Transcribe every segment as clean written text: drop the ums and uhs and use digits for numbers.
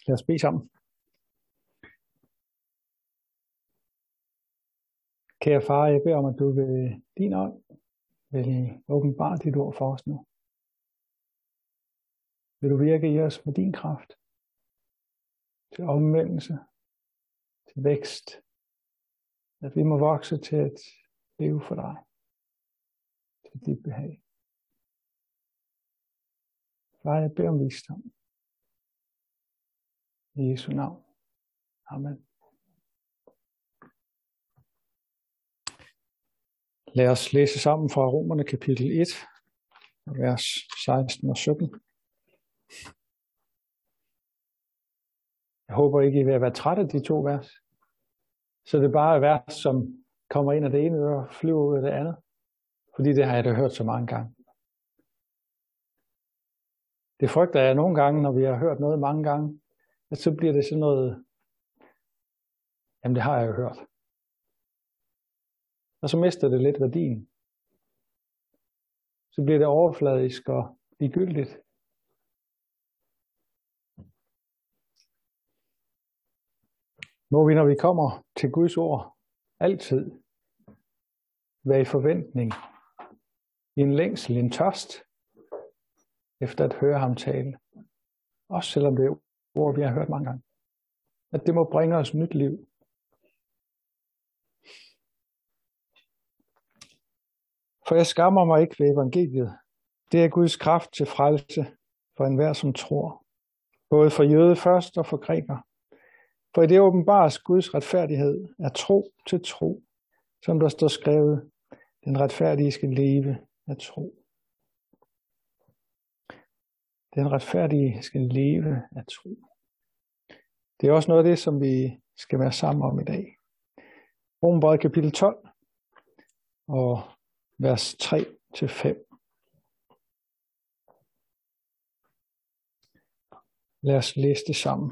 Lad os bede sammen. Kære far, jeg beder om, at du ved din ånd vil åbenbare dit ord for os nu. Vil du virke i os med din kraft til omvendelse, til vækst, at vi må vokse til at leve for dig, til dit behag. Far, jeg beder om visdom. I Jesu navn. Amen. Lad os læse sammen fra Romerne kapitel 1, vers 16 og 17. Jeg håber ikke, I vil være trætte af de to vers. Så det er bare et vers, som kommer ind af det ene øre og flyver ud af det andet. Fordi det har jeg da hørt så mange gange. Det frygter jeg nogle gange, når vi har hørt noget mange gange, at så bliver det sådan noget, jamen det har jeg jo hørt. Og så mister det lidt værdien. Så bliver det overfladisk og ligegyldigt. Må vi, når vi kommer til Guds ord, altid være i forventning, i en længsel, en tørst, efter at høre ham tale. Også selvom det er ord, vi har hørt mange gange. At det må bringe os nyt liv. For jeg skammer mig ikke ved evangeliet. Det er Guds kraft til frelse for enhver, som tror. Både for jøde først og for græker. For i det åbenbares Guds retfærdighed er tro til tro, som der står skrevet, den retfærdige skal leve af tro. Den retfærdige skal leve af tro. Det er også noget af det, som vi skal være sammen om i dag. Romerbrevet kapitel 12 og vers 3-5. Lad os læse det sammen.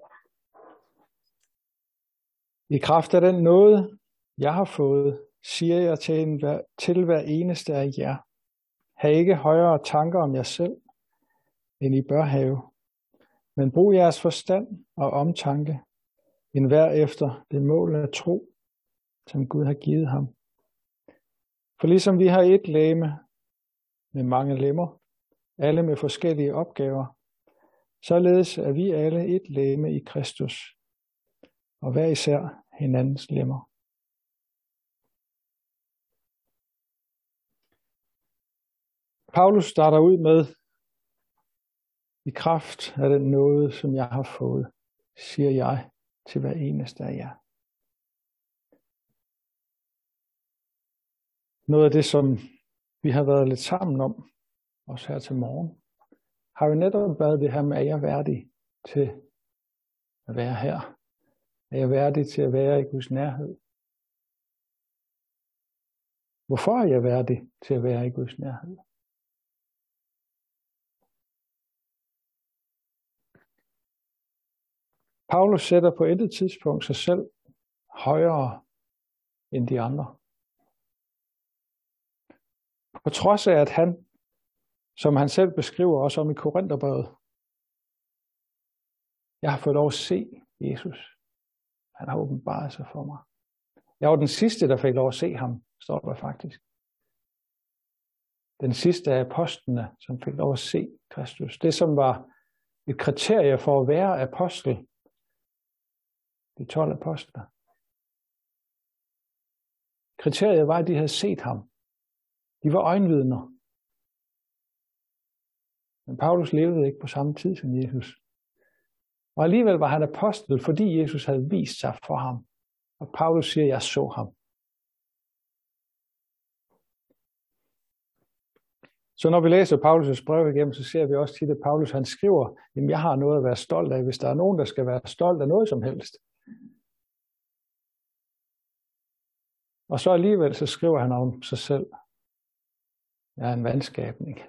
I kraft af den nåde, jeg har fået, siger jeg til hver eneste af jer. Ha' ikke højere tanker om jer selv, end I bør have. Men brug jeres forstand og omtanke, end hver efter det mål af tro, som Gud har givet ham. For ligesom vi har et legeme med mange lemmer, alle med forskellige opgaver, således er vi alle et legeme i Kristus, og hver især hinandens lemmer. Paulus starter ud med, i kraft af den nåde, som jeg har fået, siger jeg til hver eneste af jer. Noget af det, som vi har været lidt sammen om, også her til morgen, har jo netop været det her med, at jeg er værdig til at være her. Er jeg værdig til at være i Guds nærhed? Hvorfor er jeg værdig til at være i Guds nærhed? Paulus sætter på intet tidspunkt sig selv højere end de andre. På trods af, at han, som han selv beskriver også om i Korintherbrevet, jeg har fået lov at se Jesus. Han har åbenbaret sig for mig. Jeg var den sidste, der fik lov at se ham, står der faktisk. Den sidste af apostlene, som fik lov at se Kristus. Det, som var et kriterie for at være apostel. De 12 apostler. Kriteriet var, at de havde set ham. De var øjenvidner. Men Paulus levede ikke på samme tid som Jesus. Og alligevel var han apostel, fordi Jesus havde vist sig for ham. Og Paulus siger, jeg så ham. Så når vi læser Paulus' brev igennem, så ser vi også tit, at Paulus han skriver, jamen jeg har noget at være stolt af, hvis der er nogen, der skal være stolt af noget som helst. Og så alligevel så skriver han om sig selv. Jeg er en vandskabning.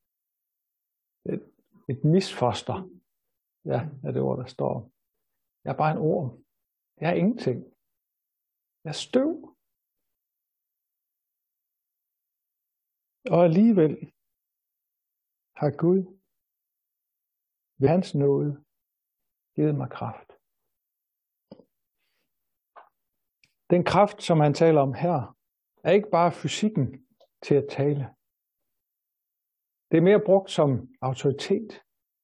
Et misfoster. Ja, er det ord, der står. Jeg er bare en orm. Jeg er ingenting. Jeg er støv. Og alligevel har Gud ved hans nåde givet mig kraft. Den kraft, som han taler om her, er ikke bare fysikken til at tale. Det er mere brugt som autoritet.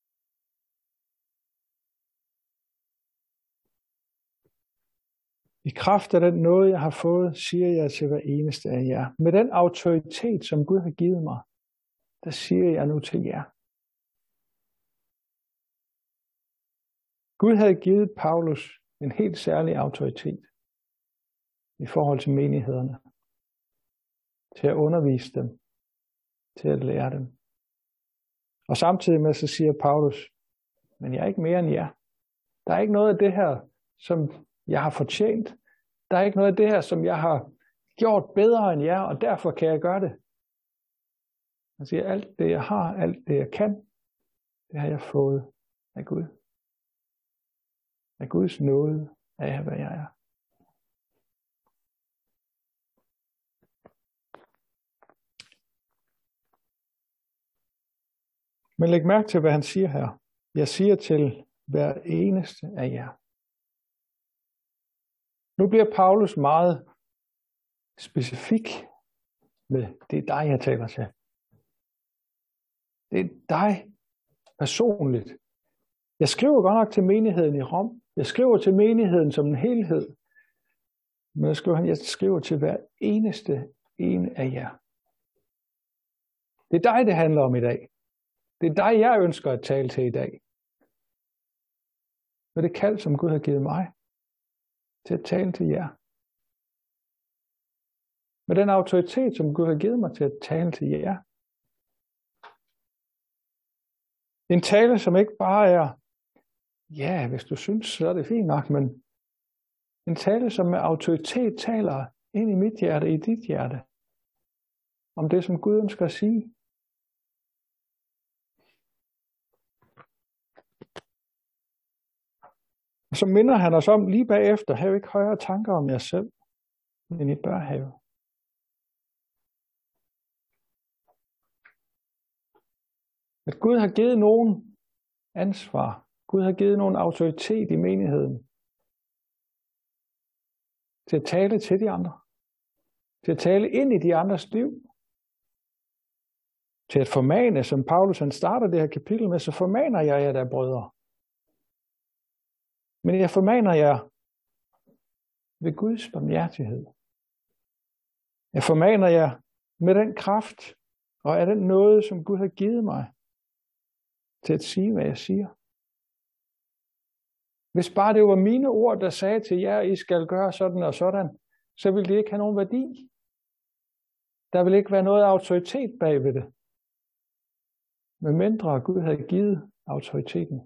I kraft af den nåde, jeg har fået, siger jeg til hver eneste af jer. Med den autoritet, som Gud har givet mig, der siger jeg nu til jer. Gud havde givet Paulus en helt særlig autoritet i forhold til menighederne. Til at undervise dem. Til at lære dem. Og samtidig med så siger Paulus, men jeg er ikke mere end jer. Der er ikke noget af det her, som jeg har fortjent. Der er ikke noget af det her, som jeg har gjort bedre end jer, og derfor kan jeg gøre det. Han siger, alt det jeg har, alt det jeg kan, det har jeg fået af Gud. Af Guds nåde er jeg, hvad jeg er. Men læg mærke til, hvad han siger her. Jeg siger til hver eneste af jer. Nu bliver Paulus meget specifik med, det er dig, jeg taler til. Det er dig personligt. Jeg skriver godt nok til menigheden i Rom. Jeg skriver til menigheden som en helhed. Men jeg skriver til hver eneste en af jer. Det er dig, det handler om i dag. Det er dig, jeg ønsker at tale til i dag. Med det kald, som Gud har givet mig til at tale til jer. Med den autoritet, som Gud har givet mig til at tale til jer. En tale, som ikke bare er, ja, hvis du synes, så er det fint nok, men en tale, som med autoritet taler ind i mit hjerte, i dit hjerte. Om det, som Gud ønsker at sige. Og så minder han os om lige bagefter, have ikke højere tanker om jer selv, end I bør have. At Gud har givet nogen ansvar. Gud har givet nogen autoritet i menigheden. Til at tale til de andre. Til at tale ind i de andres liv. Til at formane, som Paulus han starter det her kapitel med, så formaner jeg jer der, brødre. Men jeg formaner jer ved Guds barmhjertighed. Jeg formaner jer med den kraft og af den nåde, som Gud har givet mig til at sige, hvad jeg siger. Hvis bare det var mine ord, der sagde til jer, I skal gøre sådan og sådan, så ville det ikke have nogen værdi. Der ville ikke være noget autoritet bag ved det. Men mindre Gud havde givet autoriteten.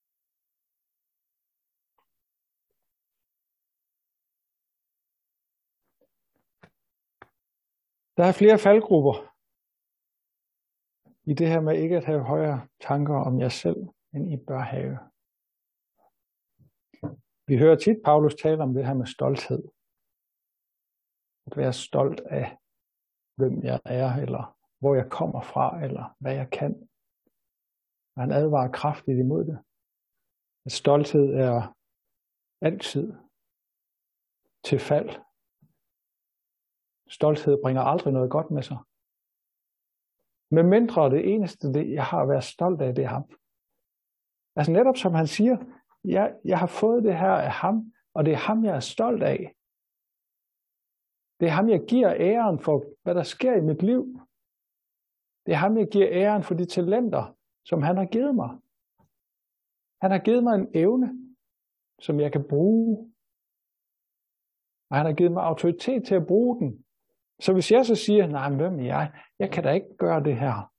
Der er flere faldgrupper i det her med ikke at have højere tanker om jer selv, end I bør have. Vi hører tit Paulus tale om det her med stolthed. At være stolt af, hvem jeg er, eller hvor jeg kommer fra, eller hvad jeg kan. Og han advarer kraftigt imod det. At stolthed er altid til fald. Stolthed bringer aldrig noget godt med sig. Men mindre det eneste, det jeg har at være stolt af, det er ham. Altså netop som han siger, jeg har fået det her af ham, og det er ham, jeg er stolt af. Det er ham, jeg giver æren for, hvad der sker i mit liv. Det er ham, jeg giver æren for de talenter, som han har givet mig. Han har givet mig en evne, som jeg kan bruge. Og han har givet mig autoritet til at bruge den. Så hvis jeg så siger, nej, men hvem er jeg? Jeg kan da ikke gøre det her.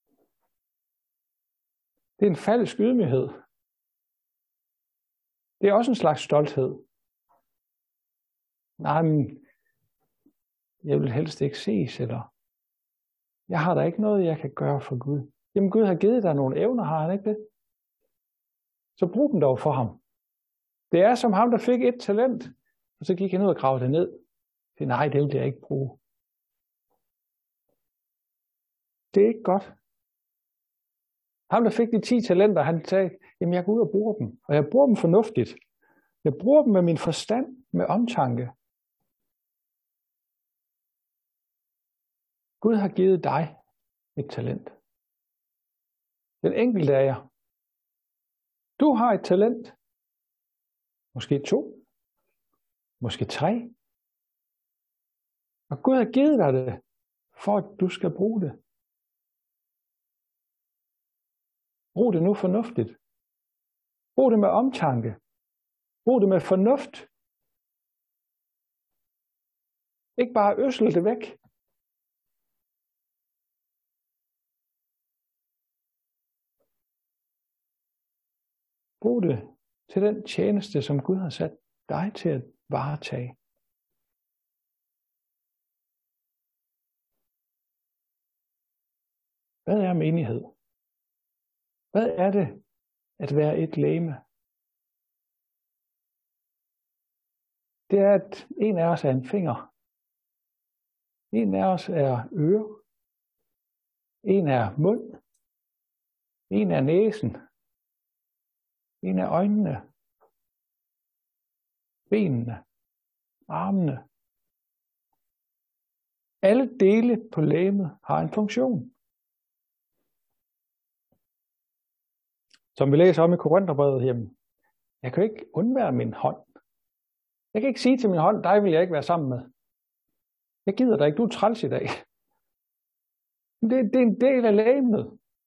Det er en falsk ydmyghed. Det er også en slags stolthed. Nej, men jeg vil helst ikke ses, eller jeg har da ikke noget, jeg kan gøre for Gud. Jamen Gud har givet dig nogle evner, har han ikke det? Så brug dem dog for ham. Det er som ham, der fik et talent, og så gik han ud og gravede det ned. Det nej, det vil jeg ikke bruge. Det er ikke godt. Ham, der fik de 10 talenter, han sagde, jamen jeg går ud og bruger dem. Og jeg bruger dem fornuftigt. Jeg bruger dem med min forstand, med omtanke. Gud har givet dig et talent. Den enkelte af jer. Du har et talent. Måske 2. Måske 3. Og Gud har givet dig det, for at du skal bruge det. Brug det nu fornuftigt. Brug det med omtanke. Brug det med fornuft. Ikke bare ødsel det væk. Brug det til den tjeneste, som Gud har sat dig til at varetage. Hvad er menighed? Hvad er det at være et legeme? Det er, at en af os er en finger. En af os er øre. En er mund. En er næsen. En er øjnene. Benene. Armene. Alle dele på legemet har en funktion. Som vi læser om i Korintherbrevet, jamen, jeg kan ikke undvære min hånd. Jeg kan ikke sige til min hånd, dig vil jeg ikke være sammen med. Jeg gider dig ikke, du er træls i dag. Det er en del af legemet.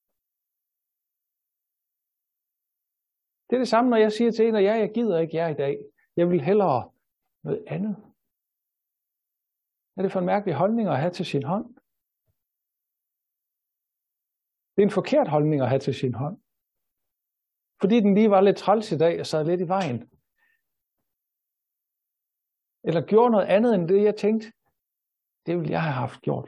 Det er det samme, når jeg siger til en, at jeg gider ikke jer i dag. Jeg vil hellere noget andet. Hvad er det for en mærkelig holdning at have til sin hånd? Det er en forkert holdning at have til sin hånd. Fordi den lige var lidt træls i dag og sad lidt i vejen. Eller gjorde noget andet end det, jeg tænkte, det ville jeg have haft gjort.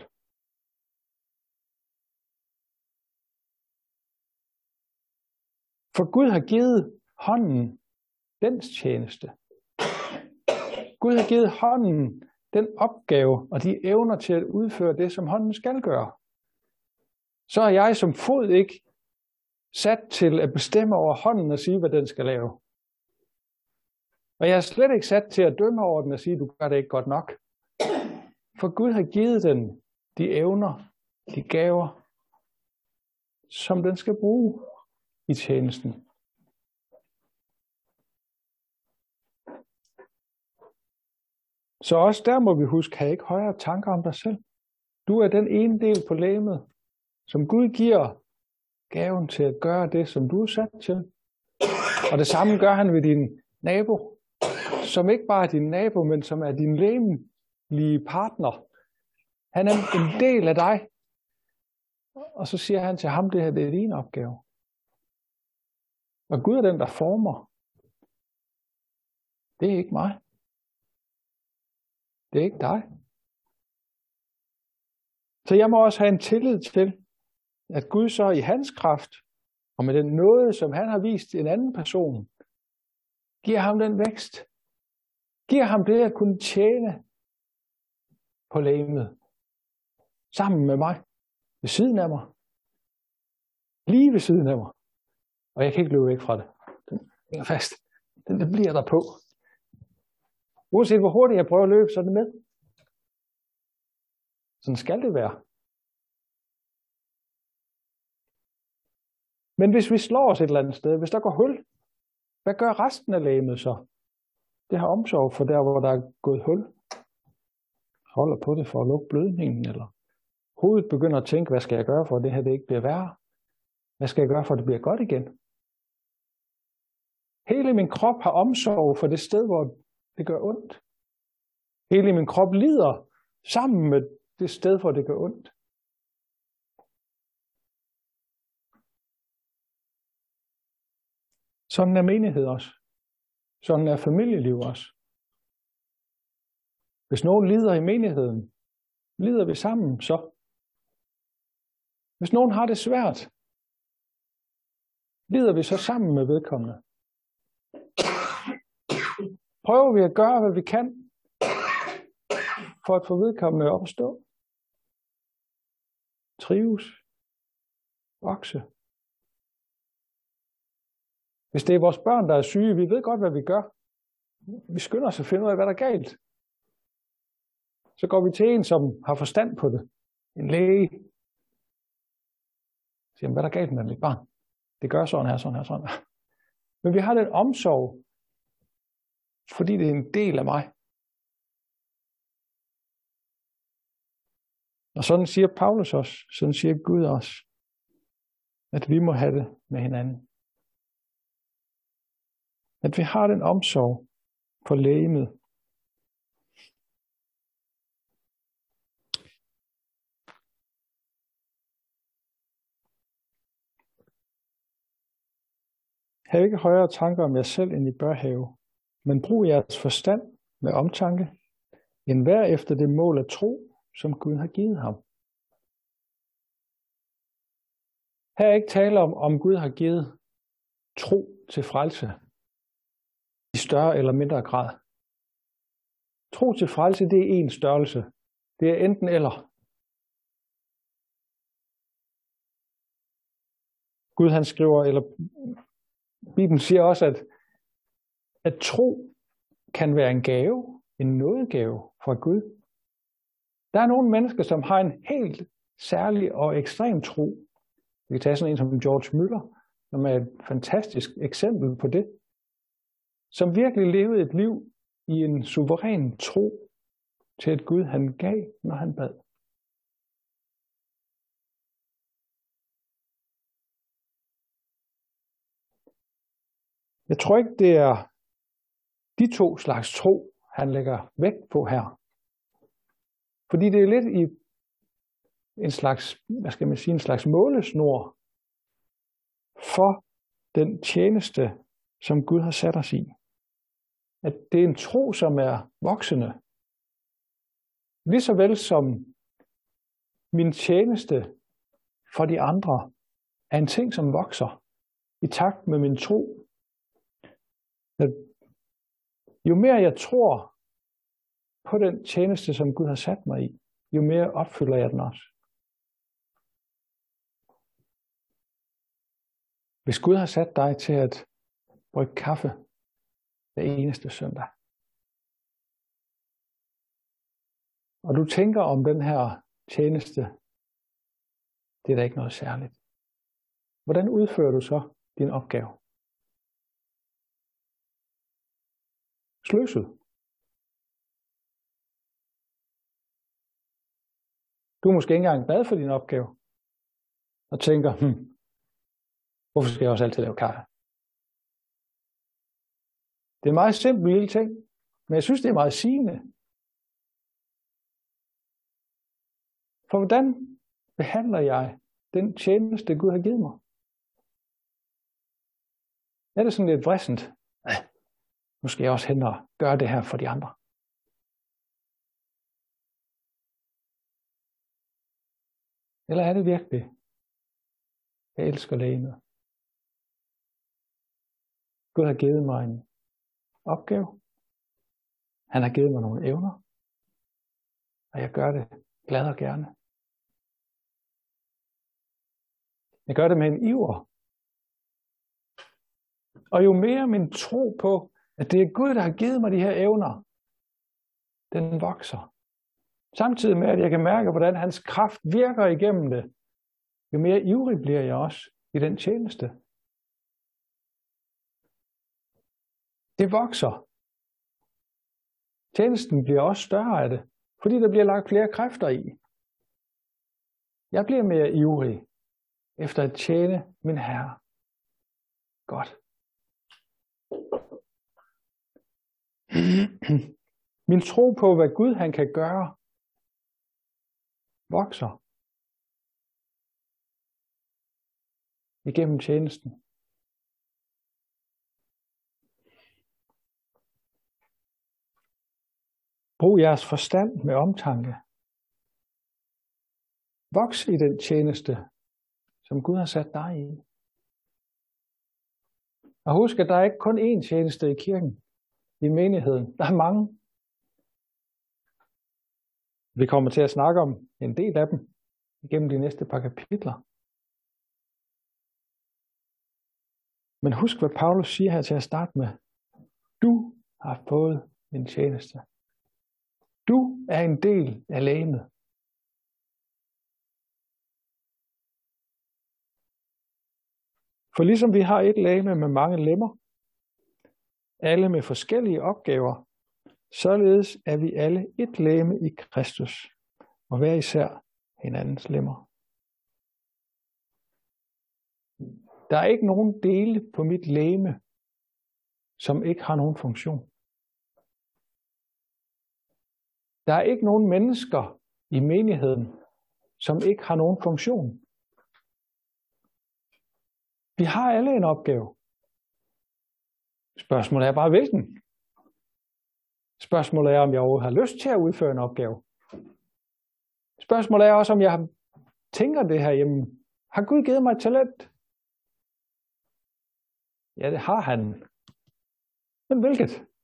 For Gud har givet hånden dens tjeneste. Gud har givet hånden den opgave og de evner til at udføre det, som hånden skal gøre. Så er jeg som fod ikke sat til at bestemme over hånden og sige, hvad den skal lave. Og jeg er slet ikke sat til at dømme over den og sige, du gør det ikke godt nok. For Gud har givet den de evner, de gaver, som den skal bruge i tjenesten. Så også der må vi huske, have ikke højere tanker om dig selv. Du er den ene del på legemet, som Gud giver gaven til at gøre det, som du er sat til. Og det samme gør han ved din nabo, som ikke bare er din nabo, men som er din legemlige partner. Han er en del af dig. Og så siger han til ham, det her det er din opgave. Og Gud er den, der former. Det er ikke mig. Det er ikke dig. Så jeg må også have en tillid til, at Gud så i hans kraft, og med den nåde, som han har vist en anden person, giver ham den vækst. Giver ham det at kunne tjene på legemet. Sammen med mig. Ved siden af mig. Lige ved siden af mig. Og jeg kan ikke løbe væk fra det. Den hænger fast. Den bliver der på. Uanset hvor hurtigt jeg prøver at løbe, så er det med. Sådan skal det være. Men hvis vi slår os et eller andet sted, hvis der går hul, hvad gør resten af legemet så? Det har omsorg for der, hvor der er gået hul. Holder på det for at lukke blødningen, eller hovedet begynder at tænke, hvad skal jeg gøre for, at det her det ikke bliver værre? Hvad skal jeg gøre for, at det bliver godt igen? Hele min krop har omsorg for det sted, hvor det gør ondt. Hele min krop lider sammen med det sted, hvor det gør ondt. Sådan er menighed også. Sådan er familieliv også. Hvis nogen lider i menigheden, lider vi sammen så. Hvis nogen har det svært, lider vi så sammen med vedkommende. Prøver vi at gøre, hvad vi kan, for at få vedkommende op at stå. Trives. Vokse. Hvis det er vores børn, der er syge, vi ved godt, hvad vi gør. Vi skynder os at finde ud af, hvad der er galt. Så går vi til en, som har forstand på det. En læge. Siger, hvad er der galt med mit barn? Det gør sådan her, sådan her, sådan her. Men vi har den omsorg, fordi det er en del af mig. Og sådan siger Paulus også, sådan siger Gud også, at vi må have det med hinanden. At vi har den omsorg for legemet. Hav ikke højere tanker om jer selv, end I bør have, men brug jeres forstand med omtanke, end hver efter det mål af tro, som Gud har givet ham. Her er ikke tale om Gud har givet tro til frelse i større eller mindre grad. Tro til frelse, det er en størrelse. Det er enten eller. Gud han skriver, eller Bibelen siger også, at tro kan være en gave, en nådegave fra Gud. Der er nogle mennesker, som har en helt særlig og ekstrem tro. Vi kan tage sådan en som George Müller, som er et fantastisk eksempel på det. Som virkelig levede et liv i en suveræn tro til et Gud, han gav, når han bad. Jeg tror ikke, det er de to slags tro, han lægger vægt på her. Fordi det er lidt i en slags, en slags målesnor for den tjeneste, som Gud har sat os i. At det er en tro, som er voksende. Lige så vel som min tjeneste for de andre er en ting, som vokser i takt med min tro. Jo mere jeg tror på den tjeneste, som Gud har sat mig i, jo mere opfylder jeg den også. Hvis Gud har sat dig til at brygge kaffe hver eneste søndag, og du tænker om den her tjeneste, det er da ikke noget særligt. Hvordan udfører du så din opgave? Sløset. Du er måske ikke engang glad for din opgave, og tænker, hvorfor skal jeg også altid lave kaffe? Det er en meget simpel lille ting, men jeg synes, det er meget sigende. For hvordan behandler jeg den tjeneste, Gud har givet mig? Er det sådan lidt vrissent? Nu skal jeg også hen og gøre det her for de andre. Eller er det virkelig? Jeg elsker lægemet. Gud har givet mig en opgave. Han har givet mig nogle evner. Og jeg gør det glad og gerne. Jeg gør det med en iver. Og jo mere min tro på, at det er Gud, der har givet mig de her evner, den vokser. Samtidig med, at jeg kan mærke, hvordan hans kraft virker igennem det, jo mere ivrig bliver jeg også i den tjeneste. Det vokser. Tjenesten bliver også større af det, fordi der bliver lagt flere kræfter i. Jeg bliver mere ivrig efter at tjene min Herre. Godt. Min tro på, hvad Gud han kan gøre, vokser igennem tjenesten. Brug jeres forstand med omtanke. Voks i den tjeneste, som Gud har sat dig i. Og husk, at der er ikke kun én tjeneste i kirken, i menigheden. Der er mange. Vi kommer til at snakke om en del af dem igennem de næste par kapitler. Men husk, hvad Paulus siger her til at starte med. Du har fået en tjeneste. Du er en del af legemet. For ligesom vi har et legeme med mange lemmer, alle med forskellige opgaver, således er vi alle et legeme i Kristus, og hver især hinandens lemmer. Der er ikke nogen dele på mit legeme, som ikke har nogen funktion. Der er ikke nogen mennesker i menigheden, som ikke har nogen funktion. Vi har alle en opgave. Spørgsmålet er bare, hvilken? Spørgsmålet er, om jeg overhovedet har lyst til at udføre en opgave. Spørgsmålet er også, om jeg tænker det her hjemme. Har Gud givet mig et talent? Ja, det har han. Men hvilket?